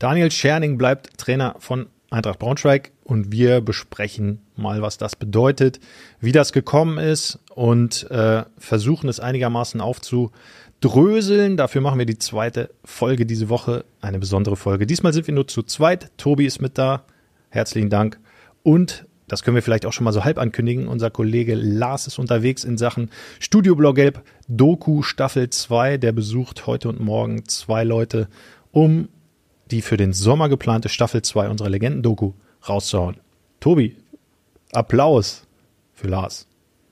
Daniel Scherning bleibt Trainer von Eintracht Braunschweig und wir besprechen mal, was das bedeutet, wie das gekommen ist und versuchen es einigermaßen aufzudröseln. Dafür machen wir die zweite Folge diese Woche, eine besondere Folge. Diesmal sind wir nur zu zweit. Tobi ist mit da. Herzlichen Dank. Und das können wir vielleicht auch schon mal so halb ankündigen. Unser Kollege Lars ist unterwegs in Sachen Studio Blau-Gelb Doku Staffel 2. Der besucht heute und morgen 2 Leute, um die für den Sommer geplante Staffel 2 unserer Legenden-Doku rauszuhauen. Tobi, Applaus für Lars.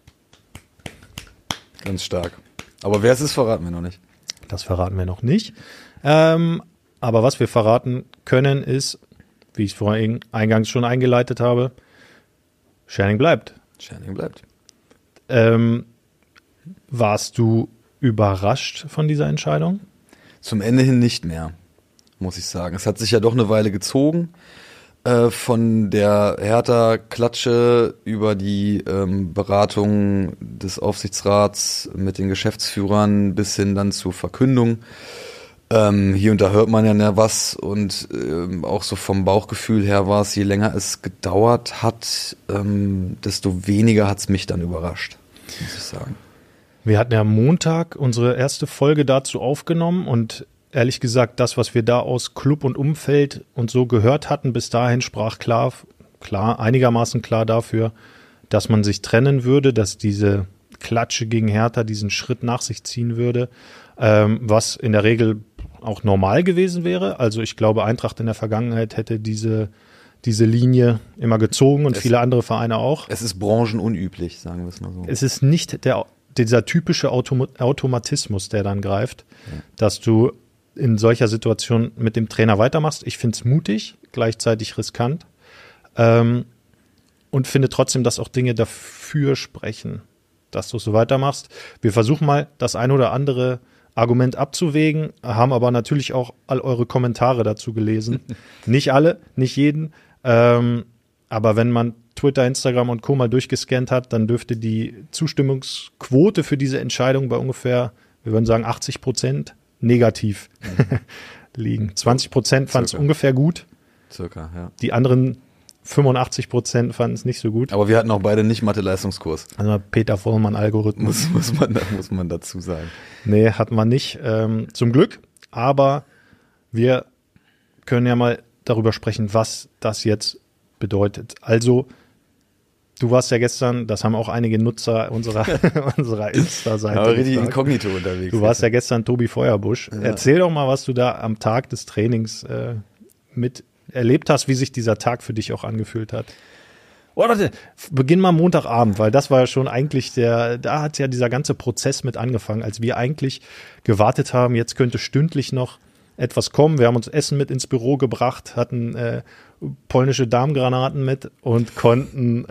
Ganz stark. Aber wer es ist, verraten wir noch nicht. Das verraten wir noch nicht. Aber was wir verraten können ist, wie ich es vorhin eingangs schon eingeleitet habe, Scherning bleibt. Scherning bleibt. Warst du überrascht von dieser Entscheidung? Zum Ende hin nicht mehr, muss ich sagen. Es hat sich ja doch eine Weile gezogen. Von der Hertha-Klatsche über die Beratung des Aufsichtsrats mit den Geschäftsführern bis hin dann zur Verkündung. Hier und da hört man ja was und auch so vom Bauchgefühl her war es, je länger es gedauert hat, desto weniger hat es mich dann überrascht, muss ich sagen. Wir hatten ja am Montag unsere erste Folge dazu aufgenommen und ehrlich gesagt, das, was wir da aus Club und Umfeld und so gehört hatten, bis dahin sprach klar, einigermaßen klar dafür, dass man sich trennen würde, dass diese Klatsche gegen Hertha diesen Schritt nach sich ziehen würde, was in der Regel auch normal gewesen wäre. Also ich glaube, Eintracht in der Vergangenheit hätte diese Linie immer gezogen und viele andere Vereine auch. Es ist branchenunüblich, sagen wir es mal so. Es ist nicht dieser typische Automatismus, der dann greift, dass du in solcher Situation mit dem Trainer weitermachst. Ich finde es mutig, gleichzeitig riskant und finde trotzdem, dass auch Dinge dafür sprechen, dass du so weitermachst. Wir versuchen mal, das ein oder andere Argument abzuwägen, haben aber natürlich auch all eure Kommentare dazu gelesen. Nicht alle, nicht jeden, aber wenn man Twitter, Instagram und Co. mal durchgescannt hat, dann dürfte die Zustimmungsquote für diese Entscheidung bei ungefähr, wir würden sagen 80% negativ liegen. 20% fanden es ungefähr gut. Circa, ja. Die anderen 85% fanden es nicht so gut. Aber wir hatten auch beide nicht Mathe-Leistungskurs. Also Peter Vollmann-Algorithmus. Muss man dazu sagen. Nee, hatten wir nicht. Zum Glück. Aber wir können ja mal darüber sprechen, was das jetzt bedeutet. Also, du warst ja gestern, das haben auch einige Nutzer unserer Insta-Seite. Aber richtig inkognito unterwegs. Du warst ja gestern Tobi Feuerbusch. Ja. Erzähl doch mal, was du da am Tag des Trainings mit erlebt hast, wie sich dieser Tag für dich auch angefühlt hat. Oh, warte, beginn mal Montagabend, weil das war ja schon eigentlich da hat ja dieser ganze Prozess mit angefangen, als wir eigentlich gewartet haben, jetzt könnte stündlich noch etwas kommen. Wir haben uns Essen mit ins Büro gebracht, hatten polnische Darmgranaten mit und konnten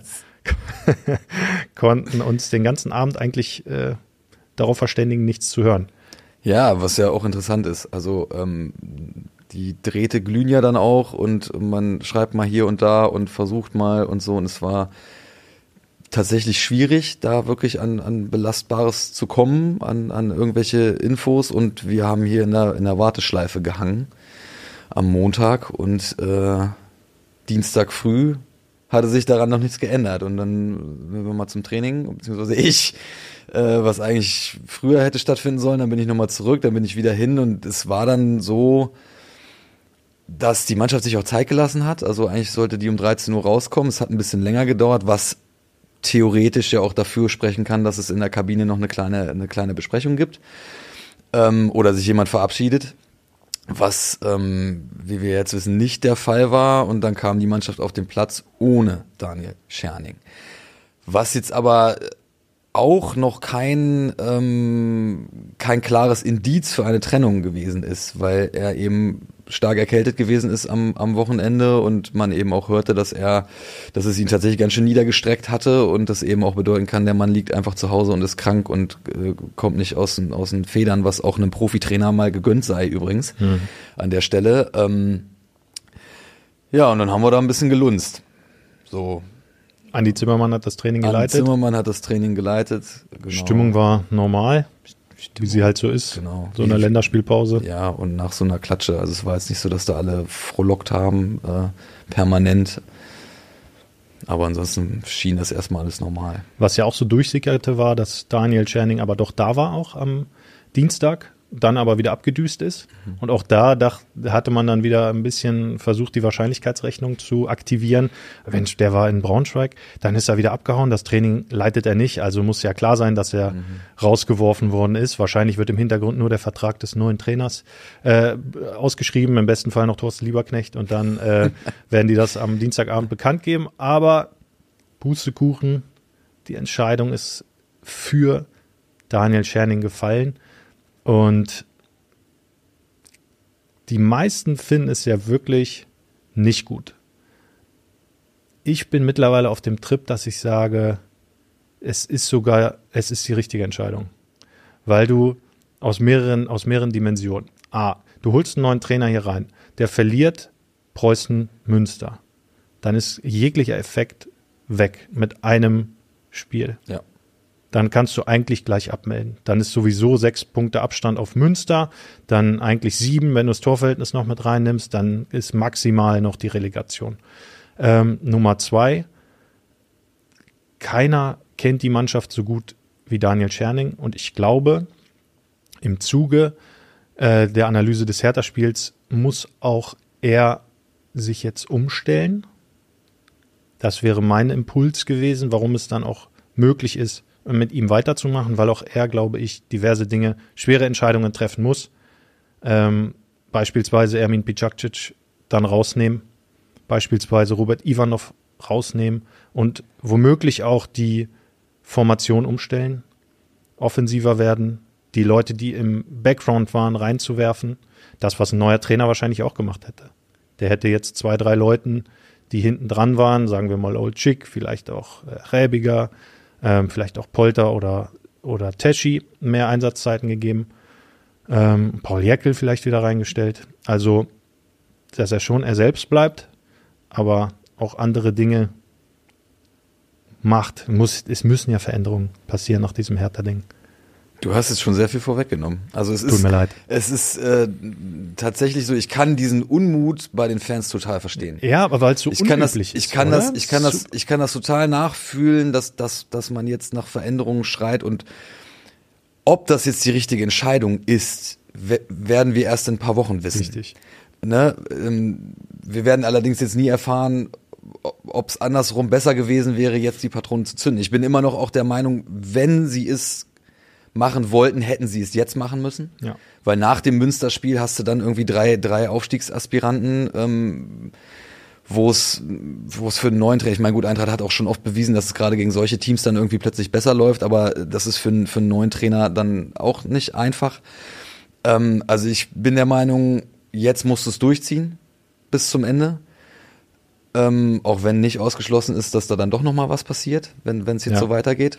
uns den ganzen Abend eigentlich darauf verständigen, nichts zu hören. Ja, was ja auch interessant ist. Also die Drähte glühen ja dann auch und man schreibt mal hier und da und versucht mal und so. Und es war tatsächlich schwierig, da wirklich an Belastbares zu kommen, an irgendwelche Infos. Und wir haben hier in der Warteschleife gehangen am Montag und Dienstag früh hatte sich daran noch nichts geändert. Und dann sind wir mal zum Training, beziehungsweise ich, was eigentlich früher hätte stattfinden sollen, dann bin ich nochmal zurück, dann bin ich wieder hin und es war dann so, dass die Mannschaft sich auch Zeit gelassen hat. Also eigentlich sollte die um 13 Uhr rauskommen. Es hat ein bisschen länger gedauert, was theoretisch ja auch dafür sprechen kann, dass es in der Kabine noch eine kleine Besprechung gibt oder sich jemand verabschiedet, was, wie wir jetzt wissen, nicht der Fall war. Und dann kam die Mannschaft auf den Platz ohne Daniel Scherning. Was jetzt aber auch noch kein klares Indiz für eine Trennung gewesen ist, weil er eben stark erkältet gewesen ist am Wochenende und man eben auch hörte, dass es ihn tatsächlich ganz schön niedergestreckt hatte und das eben auch bedeuten kann, der Mann liegt einfach zu Hause und ist krank und kommt nicht aus den Federn, was auch einem Profitrainer mal gegönnt sei übrigens an der Stelle. Ja, und dann haben wir da ein bisschen gelunzt. So. Andi Zimmermann hat das Training geleitet. Andi Zimmermann hat das Training geleitet. Genau. Stimmung war normal. wie sie halt so ist. Genau. So eine Länderspielpause. Ja, und nach so einer Klatsche. Also es war jetzt nicht so, dass da alle frohlockt haben, permanent. Aber ansonsten schien das erstmal alles normal. Was ja auch so durchsickerte war, dass Daniel Tscherning aber doch da war auch am Dienstag, dann aber wieder abgedüst ist. Und auch da hatte man dann wieder ein bisschen versucht, die Wahrscheinlichkeitsrechnung zu aktivieren. Mensch, der war in Braunschweig, dann ist er wieder abgehauen. Das Training leitet er nicht, also muss ja klar sein, dass er rausgeworfen worden ist. Wahrscheinlich wird im Hintergrund nur der Vertrag des neuen Trainers ausgeschrieben, im besten Fall noch Thorsten Lieberknecht. Und dann werden die das am Dienstagabend bekannt geben. Aber Pustekuchen, die Entscheidung ist für Daniel Tscherning gefallen. Und die meisten finden es ja wirklich nicht gut. Ich bin mittlerweile auf dem Trip, dass ich sage, es ist die richtige Entscheidung. Weil du aus mehreren Dimensionen. Du holst einen neuen Trainer hier rein, der verliert Preußen Münster. Dann ist jeglicher Effekt weg mit einem Spiel. Ja. Dann kannst du eigentlich gleich abmelden. Dann ist sowieso 6 Punkte Abstand auf Münster, dann eigentlich 7, wenn du das Torverhältnis noch mit reinnimmst, dann ist maximal noch die Relegation. Nummer 2, keiner kennt die Mannschaft so gut wie Daniel Tscherning und ich glaube, im Zuge der Analyse des Hertha-Spiels muss auch er sich jetzt umstellen. Das wäre mein Impuls gewesen, warum es dann auch möglich ist, mit ihm weiterzumachen, weil auch er, glaube ich, diverse Dinge, schwere Entscheidungen treffen muss. Beispielsweise Ermin Bicakcic dann rausnehmen, beispielsweise Robert Ivanov rausnehmen und womöglich auch die Formation umstellen, offensiver werden, die Leute, die im Background waren, reinzuwerfen. Das, was ein neuer Trainer wahrscheinlich auch gemacht hätte. Der hätte jetzt 2, 3 Leuten, die hinten dran waren, sagen wir mal Old Chick, vielleicht auch Räbiger, vielleicht auch Polter oder Teschi mehr Einsatzzeiten gegeben. Paul Jäckel vielleicht wieder reingestellt. Also, dass er selbst bleibt, aber auch andere Dinge macht. Es müssen ja Veränderungen passieren nach diesem Hertha-Ding. Du hast jetzt schon sehr viel vorweggenommen. Also Tut mir leid. Es ist tatsächlich so, ich kann diesen Unmut bei den Fans total verstehen. Ja, aber weil es so unüblich ist. Ich kann das total nachfühlen, dass man jetzt nach Veränderungen schreit und ob das jetzt die richtige Entscheidung ist, werden wir erst in ein paar Wochen wissen. Richtig. Ne? Wir werden allerdings jetzt nie erfahren, ob es andersrum besser gewesen wäre, jetzt die Patronen zu zünden. Ich bin immer noch auch der Meinung, wenn sie es machen wollten, hätten sie es jetzt machen müssen. Ja. Weil nach dem Münsterspiel hast du dann irgendwie drei Aufstiegsaspiranten, wo es für einen neuen Trainer, ich meine, gut, Eintracht hat auch schon oft bewiesen, dass es gerade gegen solche Teams dann irgendwie plötzlich besser läuft, aber das ist für einen neuen Trainer dann auch nicht einfach. Also ich bin der Meinung, jetzt musst du es durchziehen bis zum Ende. Auch wenn nicht ausgeschlossen ist, dass da dann doch nochmal was passiert, wenn es jetzt so weitergeht.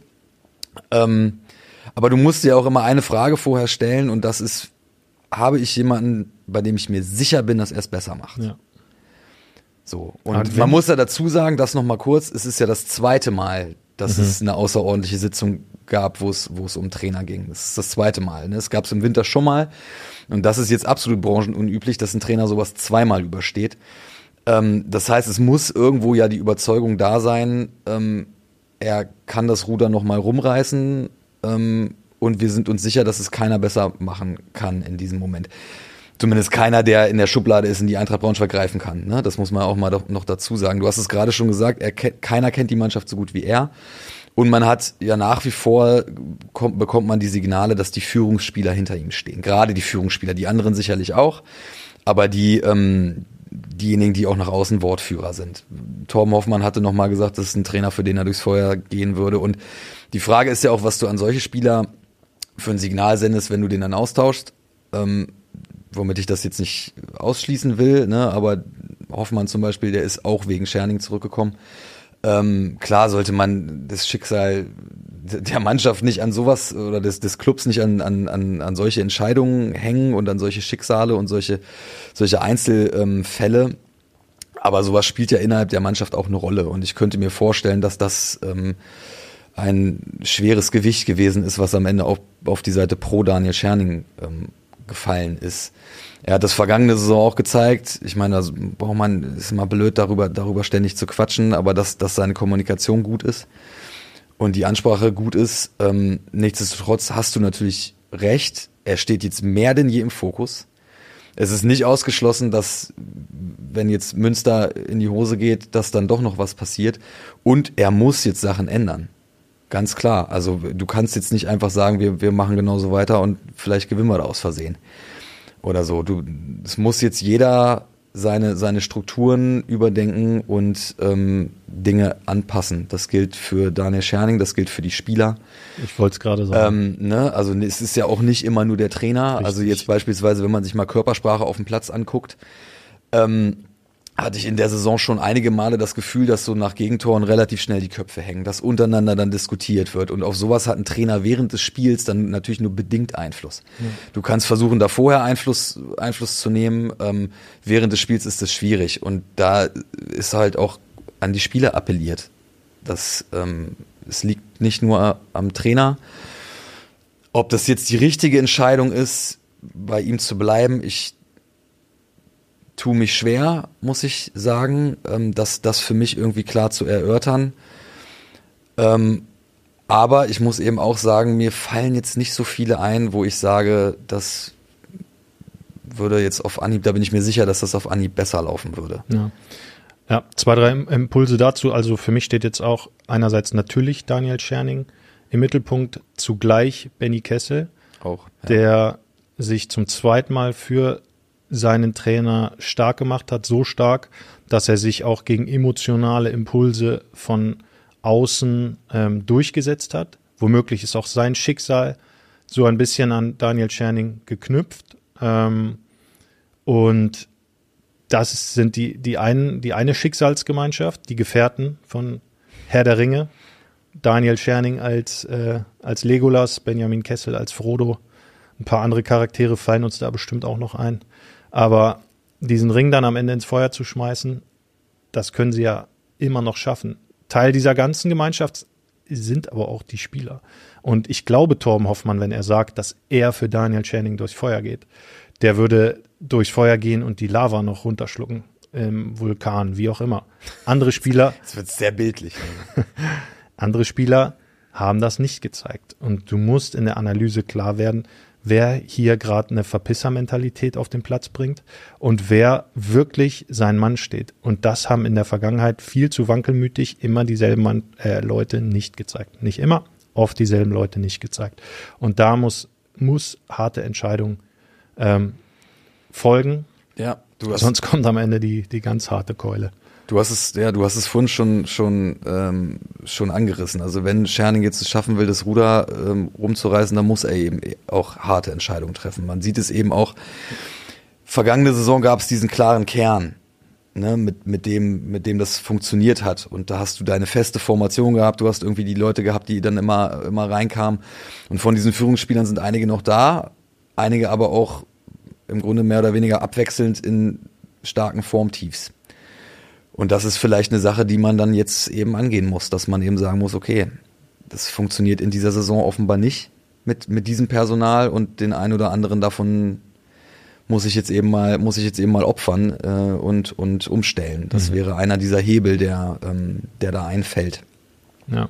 Aber du musst dir auch immer eine Frage vorher stellen und das ist, habe ich jemanden, bei dem ich mir sicher bin, dass er es besser macht? Ja. So. Und man muss ja dazu sagen, das nochmal kurz, es ist ja das 2. Mal, dass es eine außerordentliche Sitzung gab, wo es um Trainer ging. Das ist das 2. Mal. Ne? Es gab es im Winter schon mal und das ist jetzt absolut branchenunüblich, dass ein Trainer sowas 2-mal übersteht. Das heißt, es muss irgendwo ja die Überzeugung da sein, er kann das Ruder nochmal rumreißen, und wir sind uns sicher, dass es keiner besser machen kann in diesem Moment. Zumindest keiner, der in der Schublade ist, in die Eintracht Braunschweig greifen kann. Ne? Das muss man auch mal noch dazu sagen. Du hast es gerade schon gesagt, keiner kennt die Mannschaft so gut wie er. Und man hat ja nach wie vor, bekommt man die Signale, dass die Führungsspieler hinter ihm stehen. Gerade die Führungsspieler, die anderen sicherlich auch. Aber diejenigen, die auch nach außen Wortführer sind. Torben Hoffmann hatte nochmal gesagt, das ist ein Trainer, für den er durchs Feuer gehen würde. Und die Frage ist ja auch, was du an solche Spieler für ein Signal sendest, wenn du den dann austauschst. Womit ich das jetzt nicht ausschließen will, ne? Aber Hoffmann zum Beispiel, der ist auch wegen Tscherning zurückgekommen. Klar sollte man das Schicksal der Mannschaft nicht an sowas oder des Clubs nicht an solche Entscheidungen hängen und an solche Schicksale und solche Einzelfälle. Aber sowas spielt ja innerhalb der Mannschaft auch eine Rolle. Und ich könnte mir vorstellen, dass das ein schweres Gewicht gewesen ist, was am Ende auch auf die Seite pro Daniel Scherning gefallen ist. Er hat das vergangene Saison auch gezeigt. Ich meine, da braucht man, ist immer blöd, darüber ständig zu quatschen, aber dass seine Kommunikation gut ist und die Ansprache gut ist. Nichtsdestotrotz hast du natürlich recht. Er steht jetzt mehr denn je im Fokus. Es ist nicht ausgeschlossen, dass, wenn jetzt Münster in die Hose geht, dass dann doch noch was passiert. Und er muss jetzt Sachen ändern. Ganz klar. Also du kannst jetzt nicht einfach sagen, wir machen genauso weiter und vielleicht gewinnen wir da aus Versehen. Oder so. Es muss jetzt jeder seine Strukturen überdenken und Dinge anpassen. Das gilt für Daniel Scherning, das gilt für die Spieler. Ich wollte es gerade sagen. Also es ist ja auch nicht immer nur der Trainer. Richtig. Also jetzt beispielsweise, wenn man sich mal Körpersprache auf dem Platz anguckt, hatte ich in der Saison schon einige Male das Gefühl, dass so nach Gegentoren relativ schnell die Köpfe hängen, dass untereinander dann diskutiert wird. Und auf sowas hat ein Trainer während des Spiels dann natürlich nur bedingt Einfluss. Ja. Du kannst versuchen, da vorher Einfluss zu nehmen. Während des Spiels ist das schwierig. Und da ist halt auch an die Spieler appelliert. Es liegt nicht nur am Trainer. Ob das jetzt die richtige Entscheidung ist, bei ihm zu bleiben, ich tue mich schwer, muss ich sagen, das für mich irgendwie klar zu erörtern. Aber ich muss eben auch sagen, mir fallen jetzt nicht so viele ein, wo ich sage, das würde jetzt auf Anhieb, da bin ich mir sicher, dass das auf Anhieb besser laufen würde. Ja, 2, 3 Impulse dazu. Also für mich steht jetzt auch einerseits natürlich Daniel Scherning im Mittelpunkt, zugleich Benny Kessel, auch, ja. Der sich zum zweiten Mal für seinen Trainer stark gemacht hat, so stark, dass er sich auch gegen emotionale Impulse von außen durchgesetzt hat. Womöglich ist auch sein Schicksal so ein bisschen an Daniel Scherning geknüpft. Und das sind die eine Schicksalsgemeinschaft, die Gefährten von Herr der Ringe. Daniel Scherning als Legolas, Benjamin Kessel als Frodo. Ein paar andere Charaktere fallen uns da bestimmt auch noch ein. Aber diesen Ring dann am Ende ins Feuer zu schmeißen, das können sie ja immer noch schaffen. Teil dieser ganzen Gemeinschaft sind aber auch die Spieler. Und ich glaube Torben Hoffmann, wenn er sagt, dass er für Daniel Scherning durchs Feuer geht, der würde durchs Feuer gehen und die Lava noch runterschlucken im Vulkan, wie auch immer. Andere Spieler... Das wird sehr bildlich. Andere Spieler haben das nicht gezeigt. Und du musst in der Analyse klar werden, wer hier gerade eine Verpisser-Mentalität auf den Platz bringt und wer wirklich sein Mann steht. Und das haben in der Vergangenheit viel zu wankelmütig immer dieselben Leute nicht gezeigt. Nicht immer, oft dieselben Leute nicht gezeigt. Und da muss harte Entscheidung folgen. Ja, sonst kommt am Ende die ganz harte Keule. Du hast es vorhin schon angerissen. Also wenn Scherning jetzt es schaffen will, das Ruder rumzureißen, dann muss er eben auch harte Entscheidungen treffen. Man sieht es eben auch, vergangene Saison gab es diesen klaren Kern, ne, mit dem das funktioniert hat. Und da hast du deine feste Formation gehabt, du hast irgendwie die Leute gehabt, die dann immer reinkamen. Und von diesen Führungsspielern sind einige noch da, einige aber auch im Grunde mehr oder weniger abwechselnd in starken Formtiefs. Und das ist vielleicht eine Sache, die man dann jetzt eben angehen muss, dass man eben sagen muss, okay, das funktioniert in dieser Saison offenbar nicht mit diesem Personal und den einen oder anderen davon muss ich jetzt eben mal opfern und umstellen. Das wäre einer dieser Hebel, der da einfällt. Ja,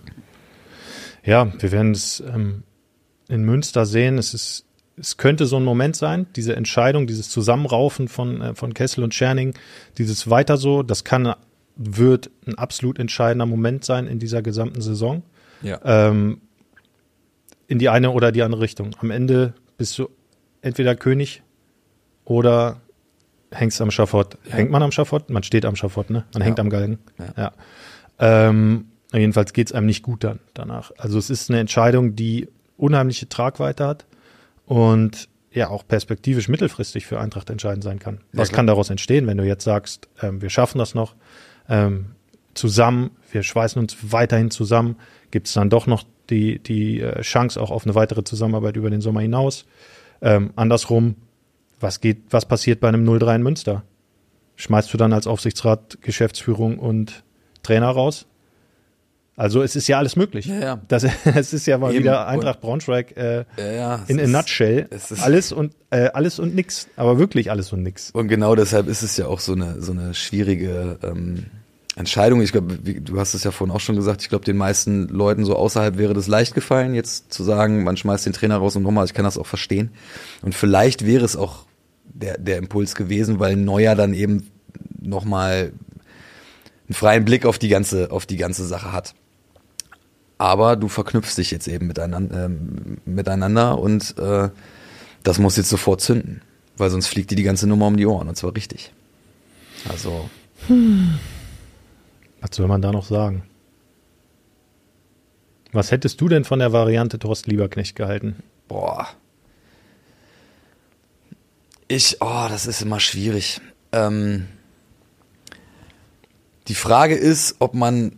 wir werden es in Münster sehen. Es könnte so ein Moment sein, diese Entscheidung, dieses Zusammenraufen von Kessel und Scherning, dieses weiter so, das wird ein absolut entscheidender Moment sein in dieser gesamten Saison. Ja. In die eine oder die andere Richtung. Am Ende bist du entweder König oder hängst am Schafott. Ja. Hängt man am Schafott? Man steht am Schafott, ne? Man hängt am Galgen. Ja. Jedenfalls geht's einem nicht gut danach. Also es ist eine Entscheidung, die unheimliche Tragweite hat. Und ja, auch perspektivisch mittelfristig für Eintracht entscheidend sein kann. Was kann daraus entstehen, wenn du jetzt sagst, wir schaffen das noch zusammen, wir schweißen uns weiterhin zusammen, gibt es dann doch noch die Chance auch auf eine weitere Zusammenarbeit über den Sommer hinaus. Andersrum, was passiert bei einem 0-3 in Münster? Schmeißt du dann als Aufsichtsrat Geschäftsführung und Trainer raus? Also es ist ja alles möglich. Ja. Es ist ja mal Eben. wieder Eintracht Braunschweig in a nutshell. Alles und nix, aber wirklich alles und nix. Und genau deshalb ist es ja auch so eine schwierige Entscheidung. Ich glaube, du hast es ja vorhin auch schon gesagt, ich glaube, den meisten Leuten so außerhalb wäre das leicht gefallen, jetzt zu sagen, man schmeißt den Trainer raus und nochmal, ich kann das auch verstehen. Und vielleicht wäre es auch der Impuls gewesen, weil Neuer dann eben nochmal einen freien Blick auf die ganze Sache hat. Aber du verknüpfst dich jetzt eben miteinander und das muss jetzt sofort zünden, weil sonst fliegt dir die ganze Nummer um die Ohren und zwar richtig. Also. Was soll man da noch sagen? Was hättest du denn von der Variante Thorsten Lieberknecht gehalten? Boah. Das ist immer schwierig. Die Frage ist, ob man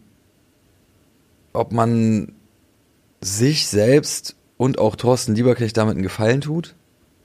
sich selbst und auch Thorsten Lieberknecht damit einen Gefallen tut.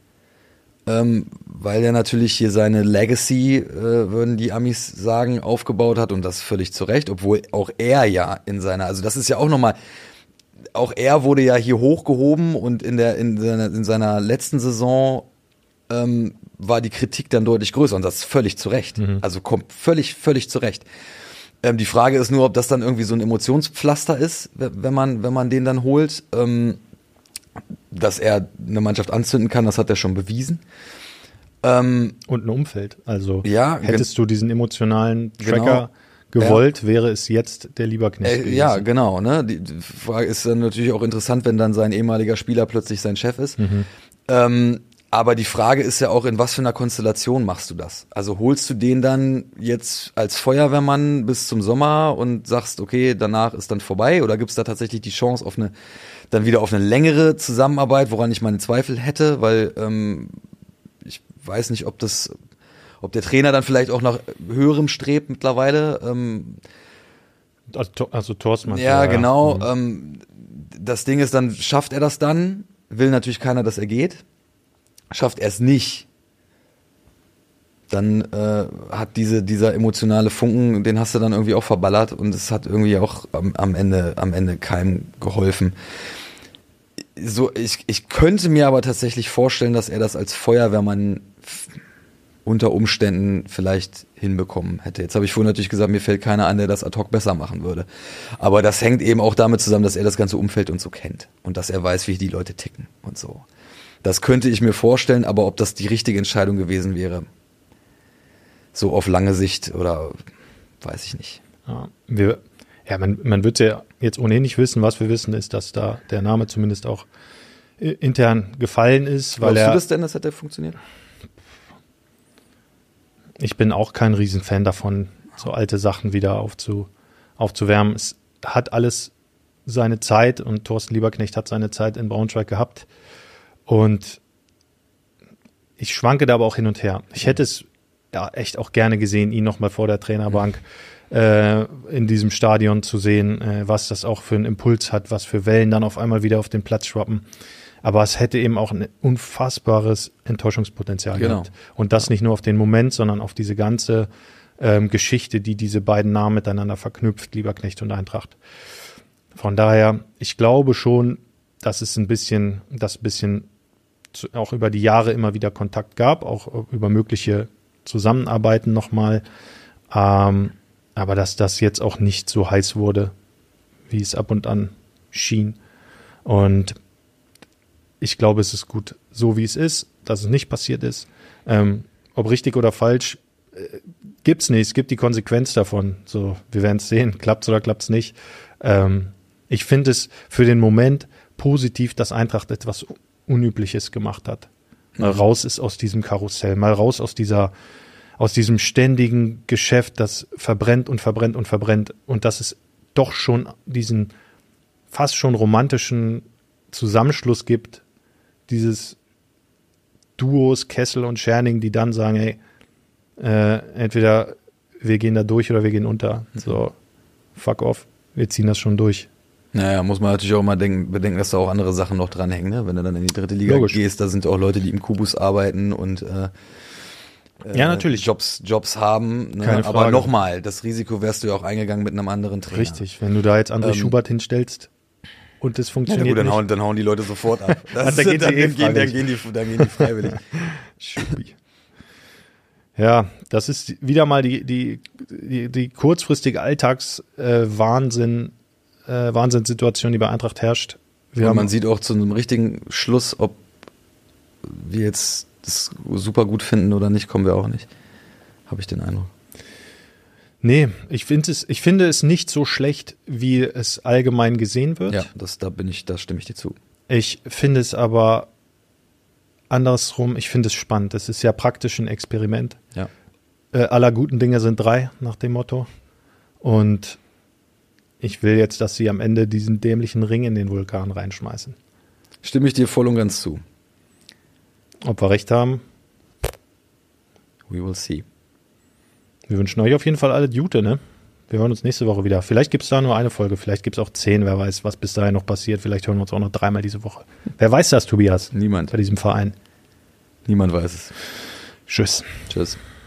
Weil er natürlich hier seine Legacy, würden die Amis sagen, aufgebaut hat und das völlig zu Recht, obwohl auch er ja also das ist ja auch nochmal, auch er wurde ja hier hochgehoben und in seiner letzten Saison war die Kritik dann deutlich größer und das völlig zu Recht. Also kommt völlig zu Recht. Die Frage ist nur, ob das dann irgendwie so ein Emotionspflaster ist, wenn man den dann holt. Dass er eine Mannschaft anzünden kann, das hat er schon bewiesen. Und ein Umfeld. Also ja, hättest du diesen emotionalen Tracker gewollt, wäre es jetzt der Lieberknecht gewesen. Ja, genau. Ne? Die Frage ist dann natürlich auch interessant, wenn dann sein ehemaliger Spieler plötzlich sein Chef ist. Aber die Frage ist ja auch, in was für einer Konstellation machst du das? Also holst du den dann jetzt als Feuerwehrmann bis zum Sommer und sagst, okay, danach ist dann vorbei? Oder gibt es da tatsächlich die Chance dann wieder auf eine längere Zusammenarbeit, woran ich meine Zweifel hätte? Weil ich weiß nicht, ob der Trainer dann vielleicht auch nach Höherem strebt mittlerweile. Also Thorsten. Ja, genau. Das Ding ist dann, schafft er das dann? Will natürlich keiner, dass er geht. Schafft er es nicht, dann hat dieser emotionale Funken, den hast du dann irgendwie auch verballert und es hat irgendwie auch am Ende keinem geholfen. So, ich könnte mir aber tatsächlich vorstellen, dass er das als Feuerwehrmann unter Umständen vielleicht hinbekommen hätte. Jetzt habe ich vorhin natürlich gesagt, mir fällt keiner an, der das ad hoc besser machen würde. Aber das hängt eben auch damit zusammen, dass er das ganze Umfeld und so kennt und dass er weiß, wie die Leute ticken und so. Das könnte ich mir vorstellen, aber ob das die richtige Entscheidung gewesen wäre, so auf lange Sicht oder weiß ich nicht. Man wird ja jetzt ohnehin nicht wissen. Was wir wissen, ist, dass da der Name zumindest auch intern gefallen ist. Glaubst du das denn, das hätte funktioniert? Ich bin auch kein Riesenfan davon, so alte Sachen wieder aufzuwärmen. Es hat alles seine Zeit und Thorsten Lieberknecht hat seine Zeit in Braunschweig gehabt. Und ich schwanke da aber auch hin und her. Ich hätte es ja echt auch gerne gesehen, ihn nochmal vor der Trainerbank in diesem Stadion zu sehen, was das auch für einen Impuls hat, was für Wellen dann auf einmal wieder auf den Platz schwappen. Aber es hätte eben auch ein unfassbares Enttäuschungspotenzial gehabt. Und das nicht nur auf den Moment, sondern auf diese ganze Geschichte, die diese beiden Namen miteinander verknüpft, Lieberknecht und Eintracht. Von daher, ich glaube schon, dass es ein bisschen auch über die Jahre immer wieder Kontakt gab, auch über mögliche Zusammenarbeiten nochmal. Aber dass das jetzt auch nicht so heiß wurde, wie es ab und an schien. Und ich glaube, es ist gut, so wie es ist, dass es nicht passiert ist. Ob richtig oder falsch, gibt's nicht. Es gibt die Konsequenz davon. So, wir werden es sehen, klappt's oder klappt's nicht. Ich finde es für den Moment positiv, dass Eintracht etwas Unübliches gemacht hat. Mal raus ist aus diesem Karussell, mal raus aus diesem ständigen Geschäft, das verbrennt und verbrennt und verbrennt und dass es doch schon diesen fast schon romantischen Zusammenschluss gibt, dieses Duos Kessel und Scherning, die dann sagen, hey, entweder wir gehen da durch oder wir gehen unter. So, fuck off, wir ziehen das schon durch. Naja, muss man natürlich auch mal bedenken, dass da auch andere Sachen noch dranhängen, ne? Wenn du dann in die dritte Liga gehst, da sind auch Leute, die im Kubus arbeiten und natürlich. Jobs haben. Ne? Keine Frage. Aber nochmal, das Risiko wärst du ja auch eingegangen mit einem anderen Trainer. Richtig, wenn du da jetzt André Schubert hinstellst und es funktioniert ja, gut, nicht. dann hauen die Leute sofort ab. Dann gehen die freiwillig. Schubi. Ja, das ist wieder mal die kurzfristige Wahnsinnssituation, die bei Eintracht herrscht. Man sieht auch zu einem richtigen Schluss, ob wir jetzt das super gut finden oder nicht, kommen wir auch nicht. Habe ich den Eindruck. Nee, ich finde es nicht so schlecht, wie es allgemein gesehen wird. Ja, da stimme ich dir zu. Ich finde es aber andersrum, ich finde es spannend. Es ist ja praktisch ein Experiment. Ja. Aller guten Dinge sind 3, nach dem Motto. Und ich will jetzt, dass sie am Ende diesen dämlichen Ring in den Vulkan reinschmeißen. Stimme ich dir voll und ganz zu. Ob wir recht haben? We will see. Wir wünschen euch auf jeden Fall alle Gute, ne? Wir hören uns nächste Woche wieder. Vielleicht gibt es da nur eine Folge, vielleicht gibt es auch 10, wer weiß, was bis dahin noch passiert. Vielleicht hören wir uns auch noch 3-mal diese Woche. Wer weiß das, Tobias? Niemand. Bei diesem Verein. Niemand weiß es. Tschüss. Tschüss.